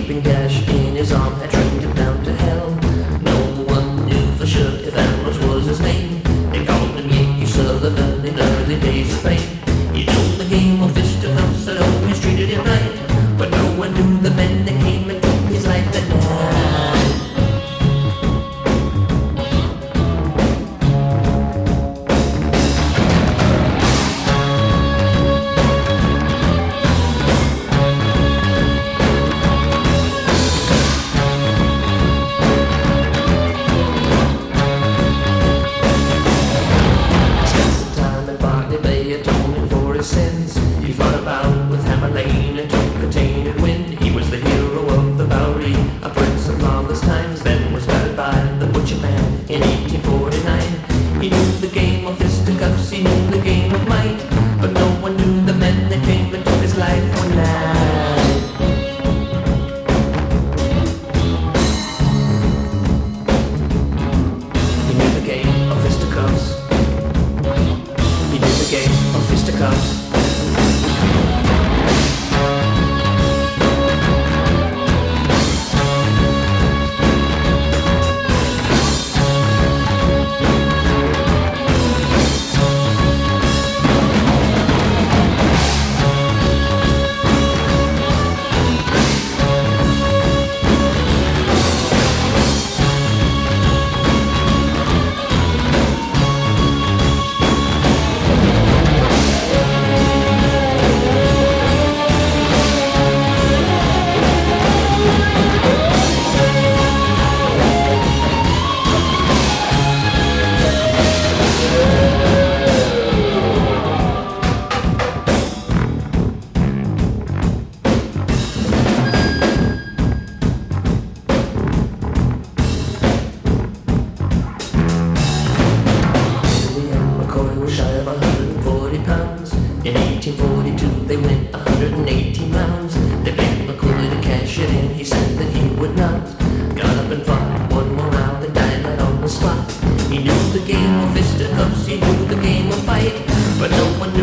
keeping cash in his arm had trained him down to hell. No one knew for sure if Ambrose was his name. They called him Yankee Sullivan in early days of fame. He knew the game of fisticuffs had always treated him right, but no one knew the men that came and took his life that night. Sins. He fought about with Hammerlane and took a tainted wind. He was the hero of the Bowery, a prince of lawless times, then was battered by the Butcher Man in 1849. He knew the game of fisticuffs, he knew the game of might, but no one knew the men that came and took his life one night. He knew the game of fisticuffs. He knew the game of fisticuffs. In 1842 they went 118 rounds. They begged McCoy to cash it in, he said that he would not. Got up and fought one more round and died right on the spot. He knew the game of fisticuffs, he knew the game of fight, but no one knew